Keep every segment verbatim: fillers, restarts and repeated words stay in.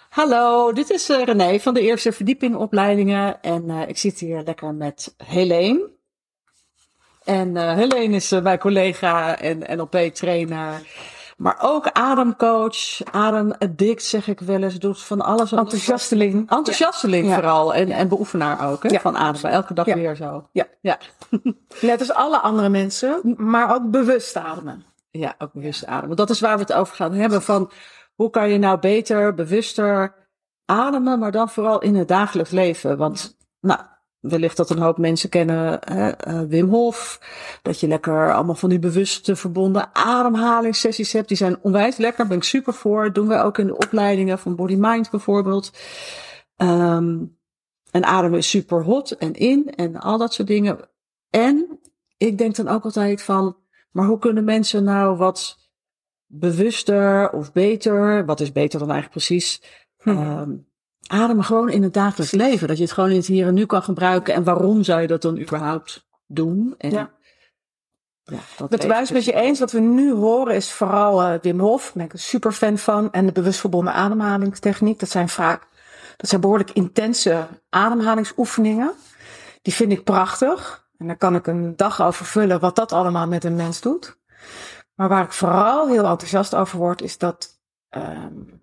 Hallo, dit is uh, René van de Eerste Verdieping Opleidingen en uh, ik zit hier lekker met Helene. En uh, Helene is uh, mijn collega en N L P-trainer, maar ook ademcoach, adem-addict zeg ik wel eens, doet van alles. Enthousiasteling. Enthousiasteling ja. vooral en, en beoefenaar ook, hè, ja. van ademen, elke dag ja. weer zo. Ja. ja. Net als alle andere mensen, maar ook bewust ademen. Ja, ook bewust ademen. Dat is waar we het over gaan hebben van hoe kan je nou beter, bewuster ademen, maar dan vooral in het dagelijks leven. Want nou, wellicht dat een hoop mensen kennen hè, uh, Wim Hof. Dat je lekker allemaal van die bewuste verbonden ademhalingssessies hebt. Die zijn onwijs lekker, daar ben ik super voor. Dat doen we ook in de opleidingen van Body Mind bijvoorbeeld. Um, en ademen is super hot en in en al dat soort dingen. En ik denk dan ook altijd van, maar hoe kunnen mensen nou wat bewuster of beter, wat is beter dan eigenlijk precies, hm. um, ademen gewoon in het dagelijks leven. Dat je het gewoon in het hier en nu kan gebruiken. En waarom zou je dat dan überhaupt doen? En, ja. Ja, dat ben het met je eens. Wat we nu horen is vooral uh, Wim Hof. Daar ben ik een super fan van. En de bewust verbonden ademhalingstechniek. Dat zijn vaak, dat zijn behoorlijk intense ademhalingsoefeningen. Die vind ik prachtig. En daar kan ik een dag over vullen wat dat allemaal met een mens doet. Maar waar ik vooral heel enthousiast over word, is dat, um,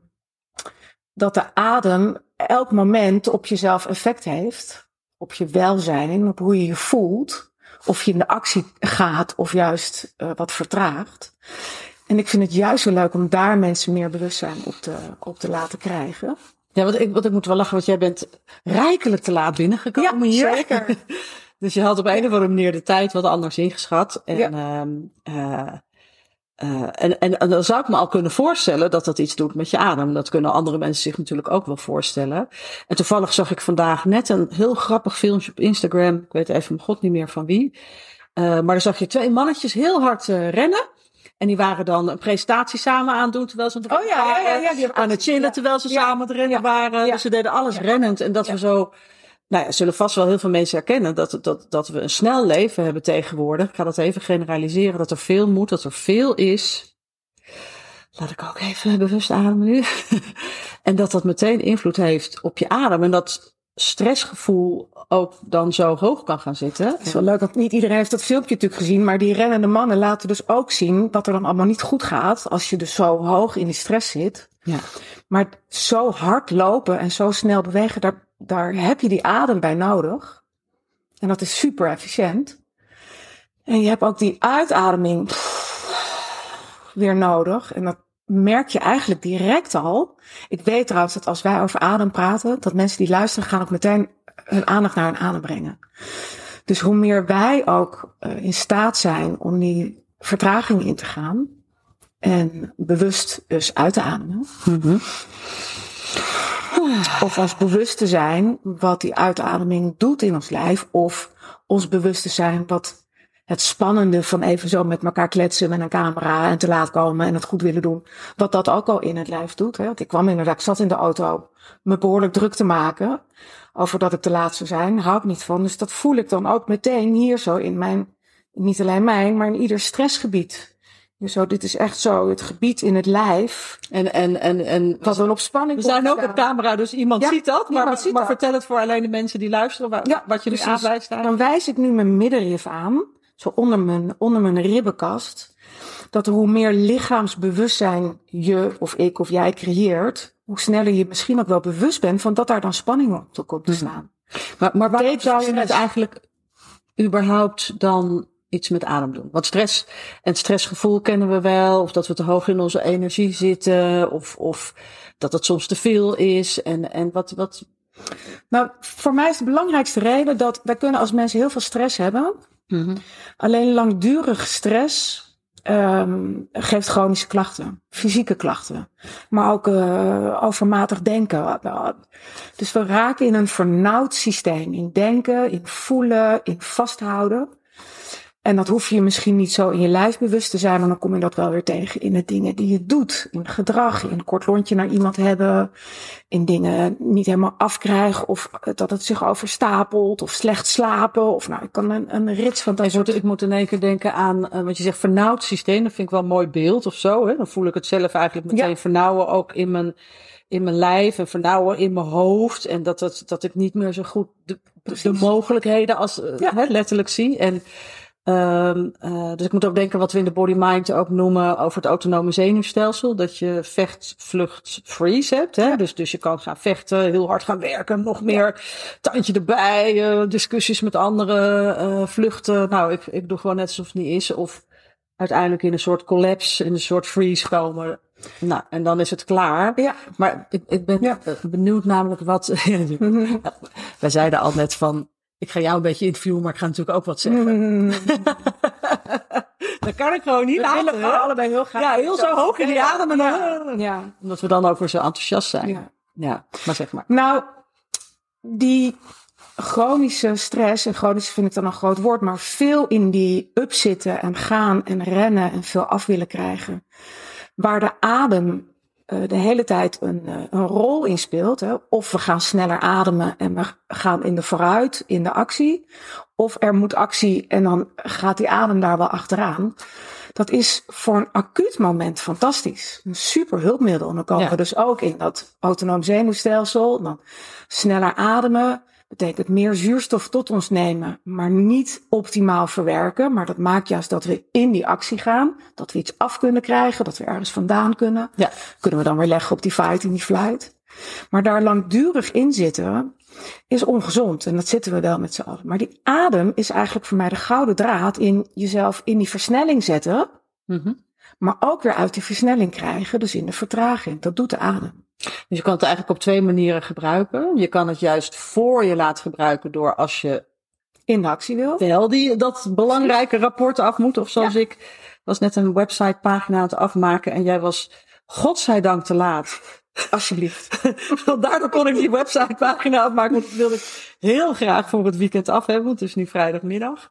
dat de adem elk moment op jezelf effect heeft. Op je welzijn, op hoe je je voelt. Of je in de actie gaat of juist uh, wat vertraagt. En ik vind het juist zo leuk om daar mensen meer bewustzijn op te, op te laten krijgen. Ja, want ik, want ik moet wel lachen, want jij bent rijkelijk te laat binnengekomen ja, hier. Zeker. Dus je had op een of andere manier de tijd wat anders ingeschat. En, ja. um, uh, Uh, en, en, en dan zou ik me al kunnen voorstellen dat dat iets doet met je adem. Dat kunnen andere mensen zich natuurlijk ook wel voorstellen. En toevallig zag ik vandaag net een heel grappig filmpje op Instagram. Ik weet even mijn god niet meer van wie. Uh, maar dan zag je twee mannetjes heel hard uh, rennen. En die waren dan een presentatie samen aan het doen terwijl ze oh, ja, ja, ja, ja, die aan het chillen terwijl ze ja, samen aan het rennen ja, waren. Ja, dus ze deden alles ja, rennend. En dat ja. we zo... Nou ja, zullen vast wel heel veel mensen herkennen dat, dat, dat we een snel leven hebben tegenwoordig. Ik ga dat even generaliseren, dat er veel moet, dat er veel is. Laat ik ook even bewust ademen nu. En dat dat meteen invloed heeft op je adem. En dat stressgevoel ook dan zo hoog kan gaan zitten. Het is wel leuk, want niet iedereen heeft dat filmpje natuurlijk gezien. Maar die rennende mannen laten dus ook zien wat er dan allemaal niet goed gaat. Als je dus zo hoog in die stress zit. Ja. Maar zo hard lopen en zo snel bewegen, daar, daar heb je die adem bij nodig. En dat is super efficiënt. En je hebt ook die uitademing pff, weer nodig. En dat merk je eigenlijk direct al. Ik weet trouwens dat als wij over adem praten, dat mensen die luisteren gaan ook meteen hun aandacht naar hun adem brengen. Dus hoe meer wij ook uh, in staat zijn om die vertraging in te gaan en bewust dus uit te ademen. Mm-hmm. Of ons bewust te zijn wat die uitademing doet in ons lijf. Of ons bewust te zijn wat het spannende van even zo met elkaar kletsen met een camera en te laat komen en het goed willen doen. Wat dat ook al in het lijf doet. Hè? Want ik kwam inderdaad, ik zat in de auto me behoorlijk druk te maken over dat ik te laat zou zijn. Daar hou ik niet van. Dus dat voel ik dan ook meteen hier zo in mijn, niet alleen mijn, maar in ieder stressgebied. Dus zo, dit is echt zo het gebied in het lijf. En, en, en, en wat een op spanning. We zijn ook op camera, dus iemand ja, ziet dat. Maar, ziet maar dat. vertel het voor alleen de mensen die luisteren, waar, ja, wat je nu aanwijst. Dan wijs ik nu mijn middenrif aan, zo onder mijn, onder mijn ribbenkast. Dat hoe meer lichaamsbewustzijn je of ik of jij creëert, hoe sneller je misschien ook wel bewust bent van dat daar dan spanning op komt te staan. Maar, maar waarom zou je het eigenlijk überhaupt dan iets met adem doen? Want stress en stressgevoel kennen we wel. Of dat we te hoog in onze energie zitten. Of, of dat het soms te veel is. En, en wat, wat... Nou, voor mij is de belangrijkste reden dat wij kunnen als mensen heel veel stress hebben. Mm-hmm. Alleen langdurig stress um, geeft chronische klachten. Fysieke klachten. Maar ook uh, overmatig denken. Dus we raken in een vernauwd systeem. In denken, in voelen, in vasthouden. En dat hoef je misschien niet zo in je lijf bewust te zijn, maar dan kom je dat wel weer tegen in de dingen die je doet. In gedrag, in een kort lontje naar iemand hebben, in dingen niet helemaal afkrijgen of dat het zich overstapelt of slecht slapen. Of nou, ik kan een, een rits van dat ik soort... Moet, ik moet in één keer denken aan, uh, wat je zegt, vernauwd systeem. Dat vind ik wel een mooi beeld of zo. Hè? Dan voel ik het zelf eigenlijk meteen ja. vernauwen ook in mijn, in mijn lijf en vernauwen in mijn hoofd. En dat, het, dat ik niet meer zo goed de, de mogelijkheden als ja. hè, letterlijk zie. En Um, uh, dus ik moet ook denken wat we in de body mind ook noemen over het autonome zenuwstelsel. Dat je vecht, vlucht, freeze hebt. Hè? Dus, dus je kan gaan vechten, heel hard gaan werken, nog meer tandje erbij, uh, discussies met anderen, uh, vluchten. Nou, ik, ik doe gewoon net alsof het niet is. Of uiteindelijk in een soort collapse, in een soort freeze komen. Nou, en dan is het klaar. Ja. Maar ik, ik ben ja. benieuwd namelijk wat... Wij zeiden al net van... Ik ga jou een beetje interviewen, maar ik ga natuurlijk ook wat zeggen. Mm. Dat kan ik gewoon niet laten. We willen gewoon allebei heel graag. Ja, heel zo hoog in die ademen. Ja. Ja. Omdat we dan ook weer zo enthousiast zijn. Ja. Ja, maar zeg maar. Nou, die chronische stress, en chronisch vind ik dan een groot woord, maar veel in die up zitten en gaan en rennen en veel af willen krijgen. Waar de adem uh, de hele tijd een, uh, een rol in speelt. Hè. Of we gaan sneller ademen en we gaan in de vooruit, in de actie. Of er moet actie en dan gaat die adem daar wel achteraan. Dat is voor een acuut moment fantastisch. Een super hulpmiddel. En dan komen ja. we dus ook in dat autonoom zenuwstelsel. Dan sneller ademen. Betekent meer zuurstof tot ons nemen, maar niet optimaal verwerken. Maar dat maakt juist dat we in die actie gaan. Dat we iets af kunnen krijgen, dat we ergens vandaan kunnen. Ja. Kunnen we dan weer leggen op die fight en die flight. Maar daar langdurig in zitten is ongezond. En dat zitten we wel met z'n allen. Maar die adem is eigenlijk voor mij de gouden draad in jezelf in die versnelling zetten. Mm-hmm. Maar ook weer uit die versnelling krijgen, dus in de vertraging. Dat doet de adem. Dus je kan het eigenlijk op twee manieren gebruiken. Je kan het juist voor je laten gebruiken door als je in de actie wil. Wel die dat belangrijke rapport af moet. Of zoals ja. ik was net een websitepagina aan het afmaken en jij was godzijdank te laat. Alsjeblieft. Daardoor kon ik die websitepagina afmaken. Want dat wilde ik heel graag voor het weekend af hebben. Want het is nu vrijdagmiddag.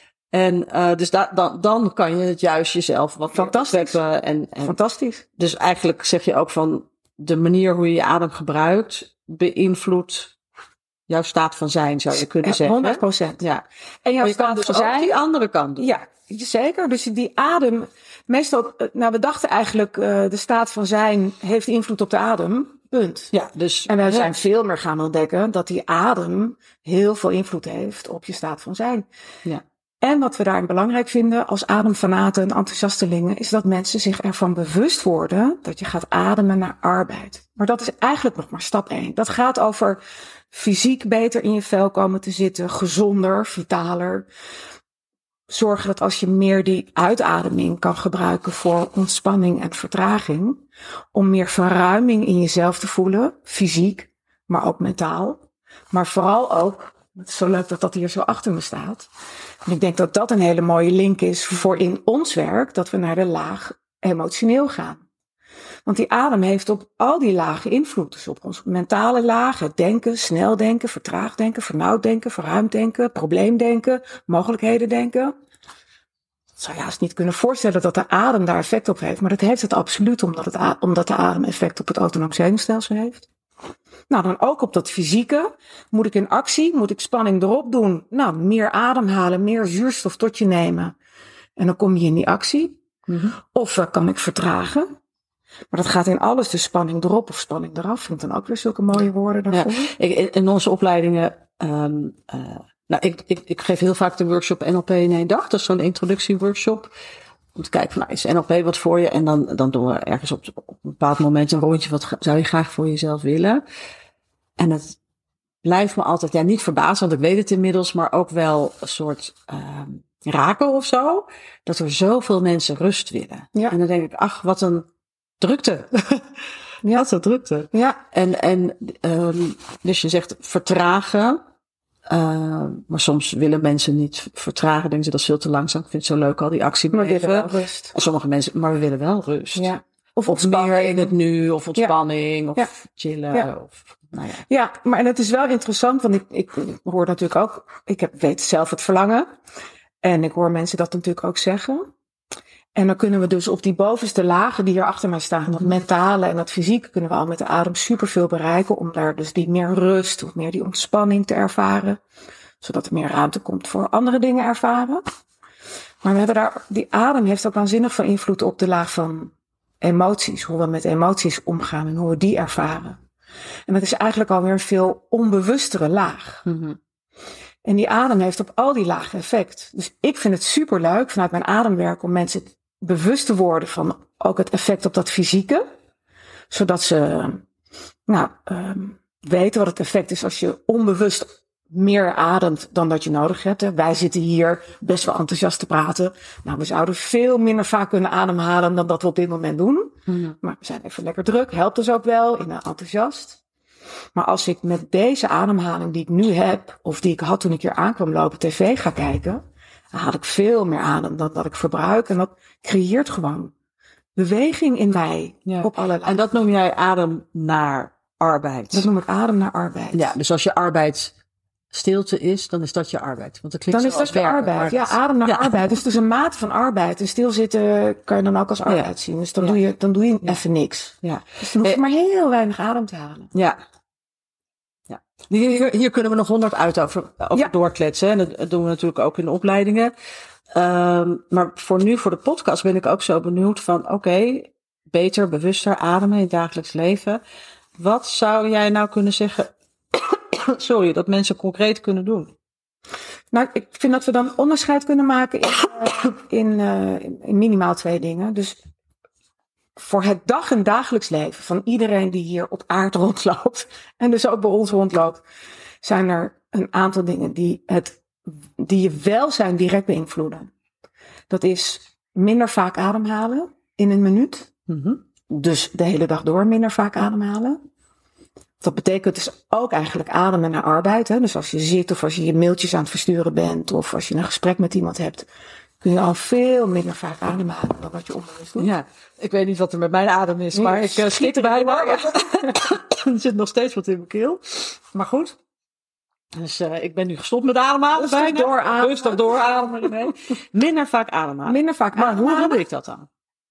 En uh, dus da- dan, dan kan je het juist jezelf wat fantastisch. En, en, fantastisch. Dus eigenlijk zeg je ook van de manier hoe je je adem gebruikt beïnvloedt jouw staat van zijn, zou je kunnen zeggen. honderd procent. Ja. En jouw staat dus van zijn. die andere kant doen. Ja, zeker. Dus die adem, meestal, nou we dachten eigenlijk, uh, de staat van zijn heeft invloed op de adem. Punt. Ja, dus, en we zijn veel meer gaan ontdekken dat die adem heel veel invloed heeft op je staat van zijn. Ja. En wat we daarin belangrijk vinden als ademfanaten en enthousiastelingen is dat mensen zich ervan bewust worden dat je gaat ademen naar arbeid. Maar dat is eigenlijk nog maar stap één. Dat gaat over fysiek beter in je vel komen te zitten, gezonder, vitaler. Zorgen dat als je meer die uitademing kan gebruiken voor ontspanning en vertraging, om meer verruiming in jezelf te voelen, fysiek, maar ook mentaal. Maar vooral ook, het is zo leuk dat dat hier zo achter me staat. En ik denk dat dat een hele mooie link is voor in ons werk, dat we naar de laag emotioneel gaan. Want die adem heeft op al die lagen invloed. Dus op ons mentale lagen, denken, snel denken, vertraagd denken, vernauwd denken, verruimd denken, probleemdenken, mogelijkheden denken. Ik zou je haast niet kunnen voorstellen dat de adem daar effect op heeft. Maar dat heeft het absoluut omdat, het a- omdat de adem effect op het autonoom zenuwstelsel heeft. Nou, dan ook op dat fysieke. Moet ik in actie? Moet ik spanning erop doen? Nou, meer ademhalen, meer zuurstof tot je nemen. En dan kom je in die actie. Mm-hmm. Of uh, kan ik vertragen? Maar dat gaat in alles, dus spanning erop of spanning eraf. Vind ik dan ook weer zulke mooie woorden daarvoor. Ja, ik, in onze opleidingen, um, uh, nou, ik, ik, ik geef heel vaak de workshop N L P in één dag. Dat is zo'n introductieworkshop. Om te kijken van, nou, is N L P wat voor je? En dan, dan doen we ergens op, op een bepaald moment een rondje. Wat zou je graag voor jezelf willen? En het blijft me altijd, ja, niet verbazen, want ik weet het inmiddels, maar ook wel een soort um, raken of zo. Dat er zoveel mensen rust willen. Ja. En dan denk ik, ach, wat een drukte. Ja, wat een drukte. Ja. En, en um, dus je zegt vertragen. Uh, maar soms willen mensen niet vertragen. Denken ze dat is veel te langzaam. Ik vind het zo leuk al die actie. Maar we willen wel rust. En sommige mensen, maar we willen wel rust. Ja. Of, of meer in het nu, of ontspanning, ja. of ja. chillen. Ja. Of, nou ja. ja, maar en het is wel interessant, want ik, ik hoor natuurlijk ook, ik heb, weet zelf het verlangen. En ik hoor mensen dat natuurlijk ook zeggen. En dan kunnen we dus op die bovenste lagen die hier achter mij staan, dat mentale en dat fysieke, kunnen we al met de adem superveel bereiken. Om daar dus die meer rust of meer die ontspanning te ervaren. Zodat er meer ruimte komt voor andere dingen ervaren. Maar we hebben daar, die adem heeft ook waanzinnig veel invloed op de laag van emoties, hoe we met emoties omgaan en hoe we die ervaren. En dat is eigenlijk alweer een veel onbewustere laag. Mm-hmm. En die adem heeft op al die lagen effect. Dus ik vind het superleuk vanuit mijn ademwerk om mensen bewust te worden van ook het effect op dat fysieke. Zodat ze nou, um, weten wat het effect is als je onbewust meer ademt dan dat je nodig hebt. Hè. Wij zitten hier best wel enthousiast te praten. Nou, we zouden veel minder vaak kunnen ademhalen dan dat we op dit moment doen. Mm-hmm. Maar we zijn even lekker druk. Helpt dus ook wel in enthousiast. Maar als ik met deze ademhaling die ik nu heb, of die ik had toen ik hier aankwam lopen, tv ga kijken, dan haal ik veel meer adem dan dat ik verbruik. En dat creëert gewoon beweging in mij. Ja. Op allerlei. En dat noem jij adem naar arbeid. Dat noem ik adem naar arbeid. Ja, dus als je arbeid stilte is, dan is dat je arbeid. Want dat klinkt dan is dat je arbeid. arbeid. Ja, adem naar ja. arbeid. Dus het is een mate van arbeid. En stilzitten kan je dan ook als arbeid ja. zien. Dus dan, ja. doe je, dan doe je ja. even niks. Ja. Dus dan hoef je eh, maar heel weinig adem te halen. Ja. ja. Hier, hier kunnen we nog honderd uit over, over ja. doorkletsen. En dat doen we natuurlijk ook in de opleidingen. Um, maar voor nu, voor de podcast, ben ik ook zo benieuwd van, oké, okay, beter, bewuster ademen in het dagelijks leven. Wat zou jij nou kunnen zeggen, sorry, dat mensen concreet kunnen doen? Nou, ik vind dat we dan onderscheid kunnen maken in, uh, in, uh, in minimaal twee dingen. Dus voor het dag- en dagelijks leven van iedereen die hier op aarde rondloopt, en dus ook bij ons rondloopt, zijn er een aantal dingen die, het, die je welzijn direct beïnvloeden. Dat is minder vaak ademhalen in een minuut. Mm-hmm. Dus de hele dag door minder vaak ademhalen. Dat betekent dus ook eigenlijk ademen naar arbeid. Hè? Dus als je zit of als je je mailtjes aan het versturen bent of als je een gesprek met iemand hebt, kun je al veel minder vaak ademhalen dan wat je onbewust doet. Ja, ik weet niet wat er met mijn adem is, maar ik uh, schiet erbij. Maar er zit nog steeds wat in mijn keel. Maar goed. Dus uh, ik ben nu gestopt met ademhalen. Rustig bijna. doorademen. Rustig doorademen. Nee. Minder vaak ademhalen. Minder vaak ademhalen. Maar hoe doe ik dat dan?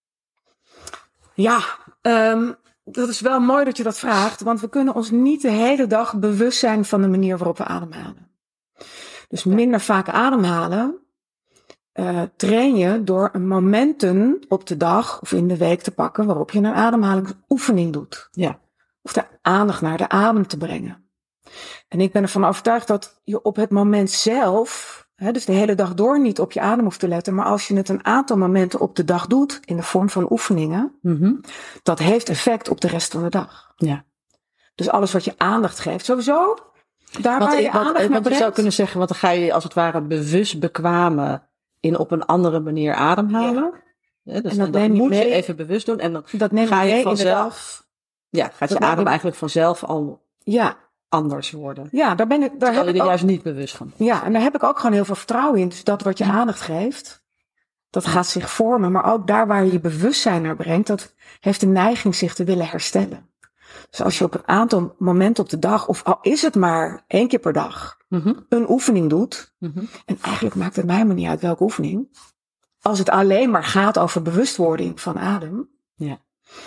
Ja, um, dat is wel mooi dat je dat vraagt. Want we kunnen ons niet de hele dag bewust zijn van de manier waarop we ademhalen. Dus minder vaak ademhalen uh, train je door een momenten op de dag of in de week te pakken waarop je een ademhalingsoefening doet. Ja. Of de aandacht naar de adem te brengen. En ik ben ervan overtuigd dat je op het moment zelf, hè, dus de hele dag door niet op je adem hoeft te letten, maar als je het een aantal momenten op de dag doet, in de vorm van oefeningen, mm-hmm. dat heeft effect op de rest van de dag. Ja. Dus alles wat je aandacht geeft, sowieso, daar waar je wat, aandacht wat, naar wat je zou kunnen zeggen, want dan ga je als het ware bewust bekwamen in op een andere manier ademhalen. Ja. Ja, dus en dat, dat neem je moet mee, je even bewust doen. En dan dat neem ga je mee vanzelf, ja, gaat je adem eigenlijk vanzelf al ja. anders worden. Ja, daar ben ik, daar heb je ik er ook, juist niet bewust van. Ja, en daar heb ik ook gewoon heel veel vertrouwen in. Dus dat wat je aandacht geeft, dat gaat zich vormen. Maar ook daar waar je je bewustzijn naar brengt, dat heeft de neiging zich te willen herstellen. Dus als je op een aantal momenten op de dag, of al is het maar één keer per dag, mm-hmm. een oefening doet. Mm-hmm. En eigenlijk maakt het mij maar niet uit welke oefening. Als het alleen maar gaat over bewustwording van adem. Ja.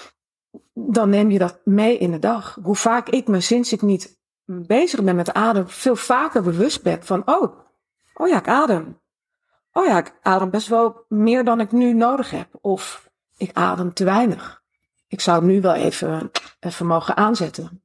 Dan neem je dat mee in de dag. Hoe vaak ik me sinds ik niet bezig ben met adem, veel vaker bewust ben van, oh, oh ja, ik adem. Oh ja, ik adem best wel meer dan ik nu nodig heb. Of ik adem te weinig. Ik zou nu wel even, even mogen aanzetten.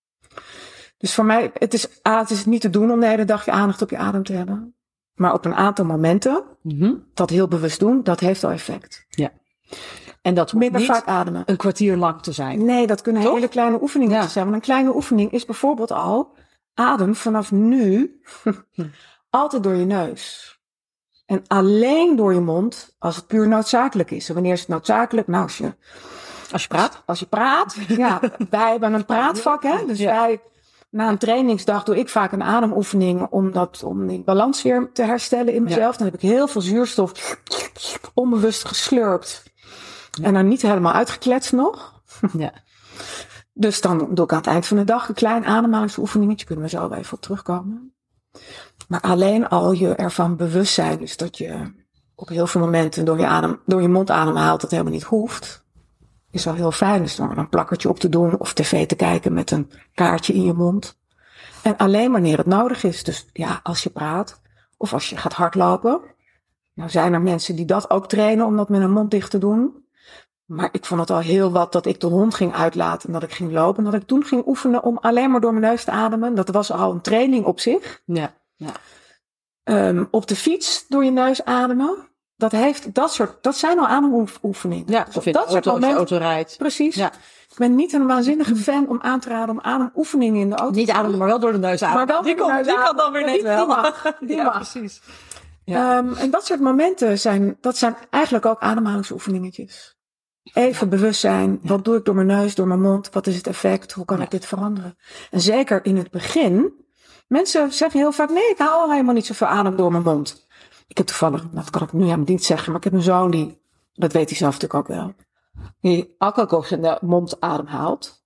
Dus voor mij, het is, ah, het is niet te doen om de hele dag je aandacht op je adem te hebben. Maar op een aantal momenten, mm-hmm. dat heel bewust doen, dat heeft al effect. Ja. En dat hoeft minder niet vaak ademen. Een kwartier lang te zijn. Nee, dat kunnen Toch? hele kleine oefeningen Ja. zijn. Want een kleine oefening is bijvoorbeeld al adem vanaf nu altijd door je neus. En alleen door je mond als het puur noodzakelijk is. En wanneer is het noodzakelijk? Nou, als je, als je praat. Als, als je praat. Ja, wij hebben een praatvak. Hè? Dus ja. wij, na een trainingsdag doe ik vaak een ademoefening om, dat, om die balans weer te herstellen in mezelf. Ja. Dan heb ik heel veel zuurstof onbewust geslurpt. Ja. En dan niet helemaal uitgekletst nog. Ja. Dus dan doe ik aan het eind van de dag een klein ademhalingsoefeningetje. Kunnen we zo even op terugkomen. Maar alleen al je ervan bewust zijn. Dus dat je op heel veel momenten door je, adem, door je mond ademhaalt. Dat helemaal niet hoeft. Is al heel fijn. Dus door een plakkertje op te doen. Of tv te kijken met een kaartje in je mond. En alleen wanneer het nodig is. Dus ja, als je praat. Of als je gaat hardlopen. Nou zijn er mensen die dat ook trainen om dat met een mond dicht te doen. Maar ik vond het al heel wat dat ik de hond ging uitlaten en dat ik ging lopen. En dat ik toen ging oefenen om alleen maar door mijn neus te ademen. Dat was al een training op zich. Ja, ja. Um, op de fiets door je neus ademen. Dat, heeft, dat, soort, dat zijn al ademoefeningen. Ja, of in dat de auto, momenten, auto rijdt. Precies. Ja. Ik ben niet een waanzinnige fan om aan te raden om ademoefeningen in de auto. Niet ademen, maar wel door de neus ademen. Maar wel die, door de kan, neus die ademen. kan dan weer net die, wel. Die mag. Die ja, mag. precies. Ja. Um, en dat soort momenten zijn, dat zijn eigenlijk ook ademhalingsoefeningetjes. Even ja. bewust zijn, wat doe ik door mijn neus, door mijn mond, wat is het effect, hoe kan ja. ik dit veranderen? En zeker in het begin, mensen zeggen heel vaak, nee, ik haal al helemaal niet zoveel adem door mijn mond. Ik heb toevallig, nou, dat kan ik nu helemaal niet zeggen, maar ik heb een zoon die, dat weet hij zelf natuurlijk ook wel, die ook in de mond adem haalt.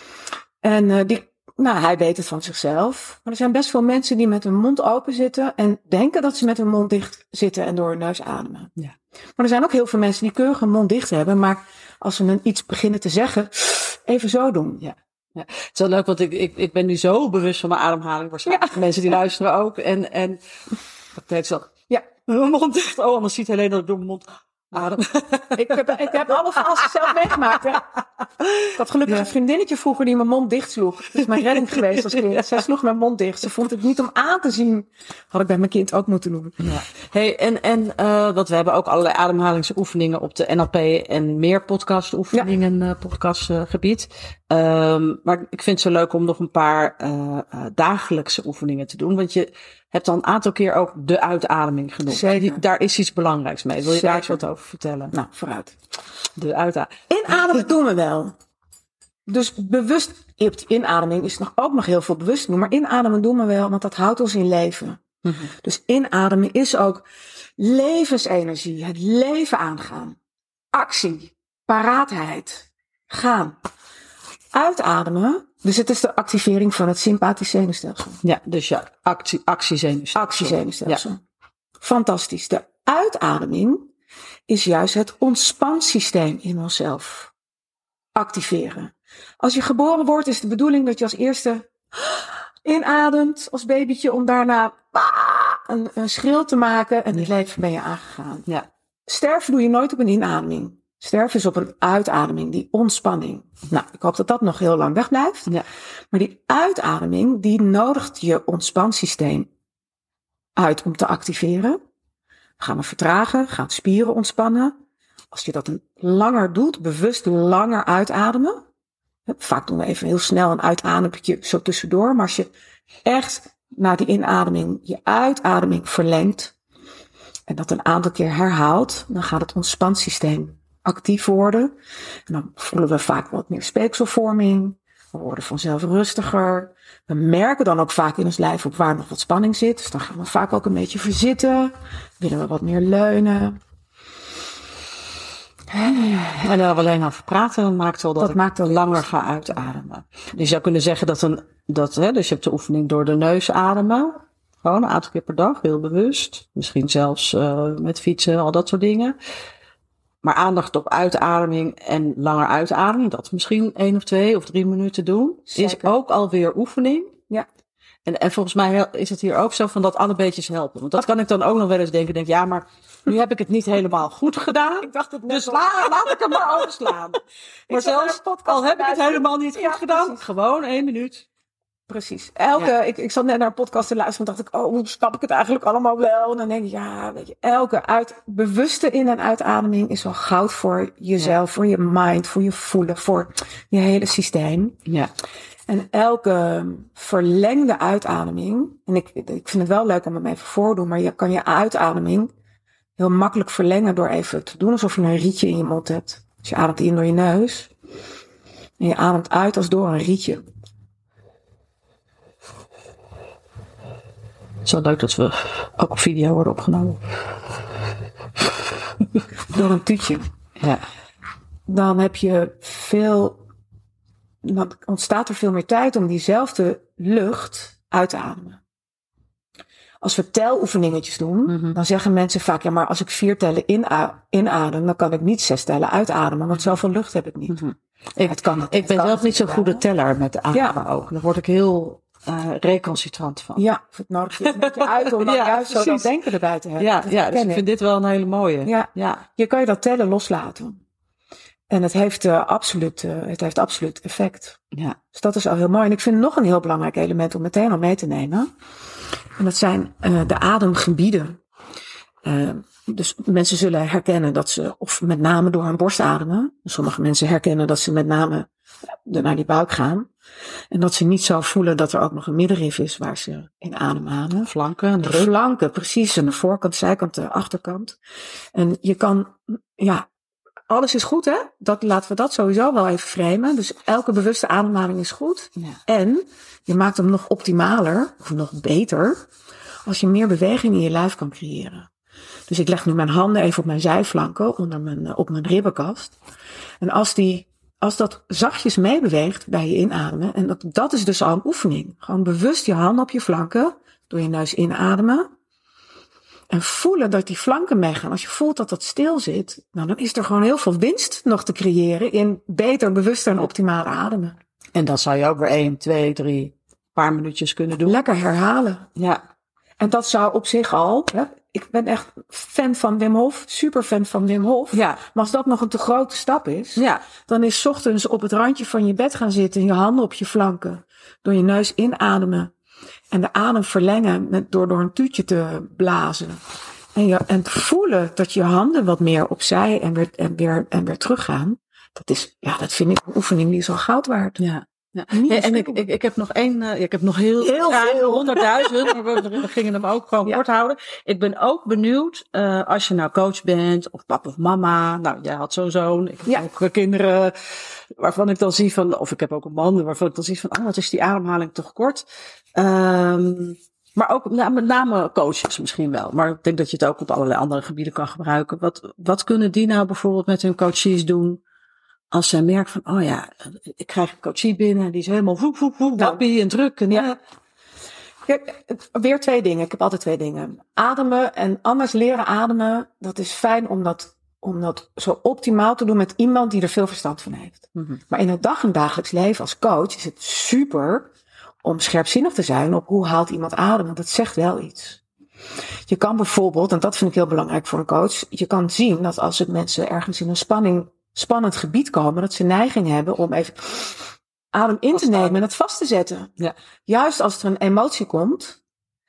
En uh, die, nou, hij weet het van zichzelf. Maar er zijn best veel mensen die met hun mond open zitten en denken dat ze met hun mond dicht zitten en door hun neus ademen. Ja. Maar er zijn ook heel veel mensen die keurig hun mond dicht hebben, maar als ze iets beginnen te zeggen, even zo doen. Ja. Ja, het is wel leuk, want ik, ik, ik ben nu zo bewust van mijn ademhaling. Waarschijnlijk ja. mensen die luisteren ook. En, en ik denk zo, ja, mijn mond dicht. Oh, anders ziet Helene dat ik door mijn mond adem. ik, heb, ik heb alle fases zelf meegemaakt. Hè? Ik had gelukkig ja. een vriendinnetje vroeger die mijn mond dicht sloeg. Dat is mijn redding geweest als kind. Zij sloeg mijn mond dicht. Ze vond het niet om aan te zien. Had ik bij mijn kind ook moeten doen. Ja. Hey, en, en uh, want we hebben ook allerlei ademhalingsoefeningen op de N L P en meer podcastoefeningen, ja. uh, podcastgebied. Uh, um, maar ik vind het zo leuk om nog een paar uh, uh, dagelijkse oefeningen te doen. Want je hebt al een aantal keer ook de uitademing genoemd. Zeker. Daar is iets belangrijks mee. Wil je Zeker. daar eens wat over vertellen? Nou, vooruit. De uitademing. Inademen doen we wel. Dus bewust, op die inademing is nog ook nog heel veel bewust doen. Maar inademen doen we wel, want dat houdt ons in leven. Mm-hmm. Dus inademen is ook levensenergie. Het leven aangaan. Actie. Paraatheid. Gaan. Uitademen. Dus het is de activering van het sympathisch zenuwstelsel. Ja, dus ja, actie, actiezenuwstelsel. Actiezenuwstelsel. Ja. Fantastisch. De uitademing is juist het ontspansysteem in onszelf activeren. Als je geboren wordt, is de bedoeling dat je als eerste inademt als babytje om daarna een, een schreeuw te maken en het leven ben je aangegaan. Ja. Sterven doe je nooit op een inademing. Sterven is op een uitademing, die ontspanning. Nou, ik hoop dat dat nog heel lang wegblijft. Ja. Maar die uitademing, die nodigt je ontspansysteem uit om te activeren. Gaan we vertragen, gaan spieren ontspannen. Als je dat een langer doet, bewust langer uitademen. Vaak doen we even heel snel een uitademetje zo tussendoor. Maar als je echt na die inademing je uitademing verlengt. En dat een aantal keer herhaalt. Dan gaat het ontspansysteem actief worden. En dan voelen we vaak wat meer speekselvorming. We worden vanzelf rustiger. We merken dan ook vaak in ons lijf op waar nog wat spanning zit. Dus dan gaan we vaak ook een beetje verzitten. Willen we wat meer leunen. En dan alleen over praten, dan maakt wel dat, dat ik maakt langer ga uitademen. Dus je zou kunnen zeggen dat een, dat, hè, dus je hebt de oefening door de neus ademen. Gewoon een aantal keer per dag, heel bewust. Misschien zelfs uh, met fietsen, al dat soort dingen. Maar aandacht op uitademing en langer uitademen, dat misschien één of twee of drie minuten doen, Zeker. Is ook alweer oefening. Ja. En, en volgens mij is het hier ook zo van dat alle beetjes helpen. Want dat kan ik dan ook nog wel eens denken. Denk, ja, maar nu heb ik het niet helemaal goed gedaan. Ik dacht het net dus la, laat ik hem maar overslaan. Maar zelfs, al heb ik het helemaal niet goed ja, gedaan, precies. Gewoon één minuut. Precies. Elke, ja. ik, ik zat net naar een podcast te luisteren en dacht ik, oh, hoe snap ik het eigenlijk allemaal wel? En dan denk ik, ja, weet je, elke uit, bewuste in- en uitademing is wel goud voor jezelf, ja. voor je mind, voor je voelen, voor je hele systeem. Ja. En elke verlengde uitademing, en ik, ik vind het wel leuk om hem even voor te doen, maar je kan je uitademing heel makkelijk verlengen door even te doen alsof je een rietje in je mond hebt. Dus je ademt in door je neus en je ademt uit als door een rietje. Het is wel leuk dat we ook op video worden opgenomen. Door een tuutje. Ja. Dan heb je veel, dan ontstaat er veel meer tijd om diezelfde lucht uit te ademen. Als we teloefeningetjes doen, mm-hmm. dan zeggen mensen vaak, ja, maar als ik vier tellen ina- inadem, dan kan ik niet zes tellen uitademen, want zoveel lucht heb ik niet. Mm-hmm. Ik, het kan, het ik ben kan zelf niet zo'n goede teller met de ademen ja. ook. Daar word ik heel uh, recalcitrant van. Ja, het nodig je een beetje uit om dan ja, juist zo dat denken erbij te hebben. Ja, ja dus ik vind dit wel een hele mooie. Ja, ja. Je kan je dat tellen loslaten. En het heeft, uh, absoluut, uh, het heeft absoluut effect. Ja. Dus dat is al heel mooi. En ik vind nog een heel belangrijk element om meteen al mee te nemen. En dat zijn uh, de ademgebieden. Uh, dus mensen zullen herkennen dat ze, of met name door hun borst ademen. Sommige mensen herkennen dat ze met name naar die buik gaan. En dat ze niet zo voelen dat er ook nog een middenrif is waar ze in ademhalen. Flanken. De flanken, precies. En de voorkant, zijkant, de achterkant. En je kan, ja, alles is goed, hè? Dat, laten we dat sowieso wel even framen. Dus elke bewuste ademhaling is goed. Ja. En je maakt hem nog optimaler, of nog beter, als je meer beweging in je lijf kan creëren. Dus ik leg nu mijn handen even op mijn zijflanken, onder mijn, op mijn ribbenkast. En als die, als dat zachtjes meebeweegt bij je inademen, en dat, dat is dus al een oefening. Gewoon bewust je handen op je flanken, door je neus inademen. En voelen dat die flanken meegaan. Als je voelt dat dat stil zit, nou, dan is er gewoon heel veel winst nog te creëren in beter, bewuster en optimale ademen. En dat zou je ook weer één, twee, drie paar minuutjes kunnen doen. Lekker herhalen. Ja. En dat zou op zich al, hè, ik ben echt fan van Wim Hof, super fan van Wim Hof. Ja. Maar als dat nog een te grote stap is, Ja. dan is 's ochtends op het randje van je bed gaan zitten, je handen op je flanken, door je neus inademen. En de adem verlengen met, door door een tuutje te blazen. En, je, en voelen dat je handen wat meer opzij en weer, en weer, en weer teruggaan. Dat is, ja, dat vind ik een oefening die is al goud waard. Ja. Ja. Nee, en ik, ik, ik heb nog één, uh, ik heb nog heel, heel ja, veel. honderdduizend, maar we, we gingen hem ook gewoon Ja. kort houden. Ik ben ook benieuwd, uh, als je nou coach bent, of papa of mama, nou, jij had zo'n zoon, ik heb Ja. ook uh, kinderen, waarvan ik dan zie van, of ik heb ook een man, waarvan ik dan zie van, oh, wat is die ademhaling toch kort. Um, maar ook nou, met name coaches misschien wel, maar ik denk dat je het ook op allerlei andere gebieden kan gebruiken. Wat, wat kunnen die nou bijvoorbeeld met hun coaches doen? Als zij merkt van, oh ja, ik krijg een coachie binnen, die is helemaal woep, woep, woep, wappie en druk. En ja. Kijk, weer twee dingen. Ik heb altijd twee dingen. Ademen en anders leren ademen, dat is fijn om dat, om dat zo optimaal te doen met iemand die er veel verstand van heeft. Mm-hmm. Maar in het dag en dagelijks leven als coach is het super om scherpzinnig te zijn op hoe haalt iemand adem. Want dat zegt wel iets. Je kan bijvoorbeeld, en dat vind ik heel belangrijk voor een coach, je kan zien dat als het mensen ergens in een spanning spannend gebied komen, dat ze neiging hebben om even adem in te nemen en het vast te zetten. Ja. Juist als er een emotie komt,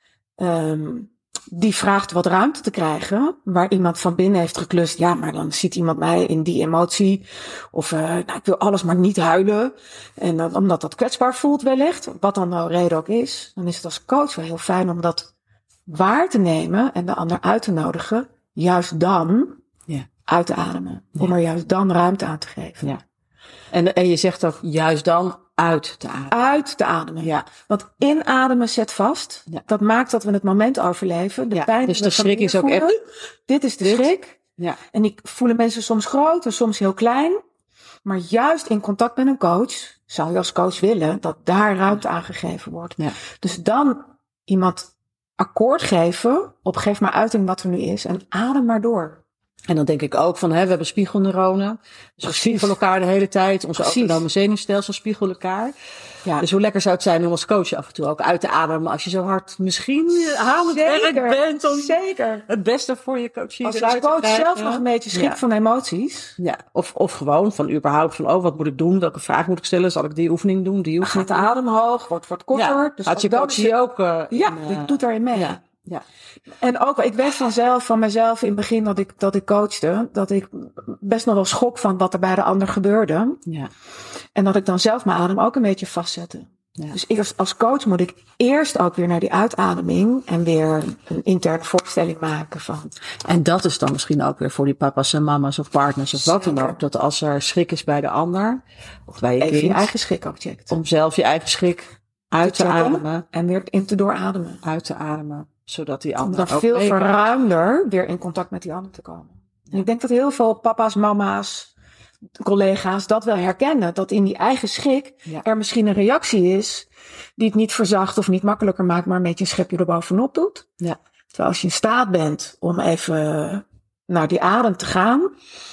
um, die vraagt wat ruimte te krijgen, waar iemand van binnen heeft geklust, ja, maar dan ziet iemand mij in die emotie, of uh, nou, ik wil alles maar niet huilen, en dan, omdat dat kwetsbaar voelt wellicht, wat dan nou reden ook is, dan is het als coach wel heel fijn om dat waar te nemen en de ander uit te nodigen, juist dan Ja. uit te ademen. Ja. Om er juist dan ruimte aan te geven. Ja. En, en je zegt ook juist dan uit te ademen. Uit te ademen. Ja. Want inademen zet vast. Ja. Dat maakt dat we het moment overleven. De Ja, pijn dus die we de van schrik binnen is ook voelen. echt- Dit is de Dit. schrik. Ja. En die voelen mensen soms groot en soms heel klein. Maar juist in contact met een coach, zou je als coach willen dat daar ruimte aan gegeven wordt. Ja. Dus dan iemand akkoord geven op geef maar uiting wat er nu is. En adem maar door. En dan denk ik ook van, hè, we hebben spiegelneuronen. Dus we Precies. spiegelen elkaar de hele tijd. Onze Precies. autonome zenuwstelsel spiegelen elkaar. Ja. Dus hoe lekker zou het zijn om als coach af en toe ook uit te ademen. Als je zo hard misschien aan het werk bent. Om Zeker. het beste voor je coachie Als je eruit als te coach zelf krijgen. nog een beetje schrikt Ja. van emoties. Ja, of, of gewoon van überhaupt van, oh, wat moet ik doen? Welke vraag moet ik stellen? Zal ik die oefening doen? Die oefening Gaat de adem hoog, wordt, wordt korter. Ja, Dus had je ook dat coachie is- ook uh, Ja, in, uh, die doet daarin mee. Ja, ja. En ook, ik weet vanzelf, van mezelf in het begin dat ik, dat ik coachte, dat ik best nog wel schrok van wat er bij de ander gebeurde. Ja. En dat ik dan zelf mijn adem ook een beetje vastzette. Ja. Dus ik als, als coach moet ik eerst ook weer naar die uitademing en weer een interne voorstelling maken van. En dat is dan misschien ook weer voor die papa's en mama's of partners of wat dan Zeker. ook. Dat als er schrik is bij de ander, of bij je Even kind, je eigen schrik ook checkt. om zelf je eigen schrik uit te checken ademen, En weer in te doorademen. uit te ademen, zodat die Om ander dan ook veel mee kan. verruimder weer in contact met die ander te komen. En ik denk dat heel veel papa's, mama's, collega's dat wel herkennen. Dat in die eigen schik Ja. er misschien een reactie is die het niet verzacht of niet makkelijker maakt, maar een beetje een schepje erbovenop doet. Ja. Terwijl als je in staat bent om even naar die adem te gaan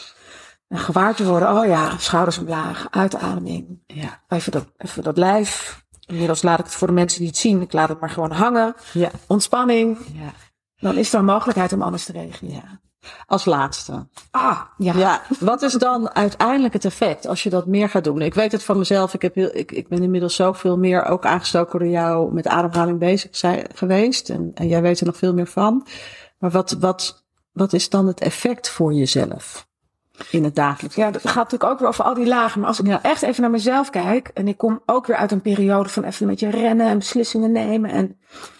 en gewaar te worden, oh ja, schouders omlaag, uitademing. Ja. Even dat, even dat lijf. Inmiddels laat ik het voor de mensen die het zien, ik laat het maar gewoon hangen. Ja. Ontspanning. Ja. Dan is er een mogelijkheid om anders te reageren. Ja. Als laatste. Ah, ja. ja. Wat is dan uiteindelijk het effect als je dat meer gaat doen? Ik weet het van mezelf. Ik, heb heel, ik, ik ben inmiddels zoveel meer ook aangestoken door jou met ademhaling bezig zijn, geweest. En, en jij weet er nog veel meer van. Maar wat, wat, wat is dan het effect voor jezelf in het dagelijks leven? Ja, dat gaat natuurlijk ook weer over al die lagen. Maar als ik ja. echt even naar mezelf kijk. En ik kom ook weer uit een periode van even een beetje rennen en beslissingen nemen. En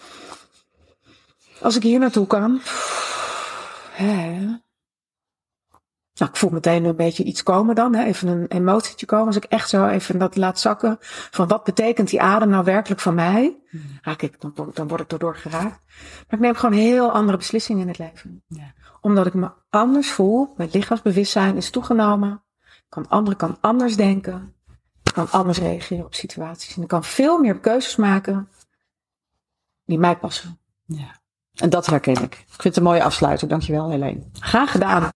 als ik hier naartoe kan. Hè, nou, ik voel meteen een beetje iets komen dan. Hè, even een emotietje komen. Als ik echt zo even dat laat zakken. Van wat betekent die adem nou werkelijk van mij? Raak ik, dan, dan word ik erdoor geraakt. Maar ik neem gewoon heel andere beslissingen in het leven. Ja. Omdat ik me anders voel. Mijn lichaamsbewustzijn is toegenomen. Ik kan, andere, kan anders denken. Ik kan anders reageren op situaties. En ik kan veel meer keuzes maken. Die mij passen. Ja. En dat herken ik. Ik vind het een mooie afsluiter. Dankjewel, Helene. Graag gedaan.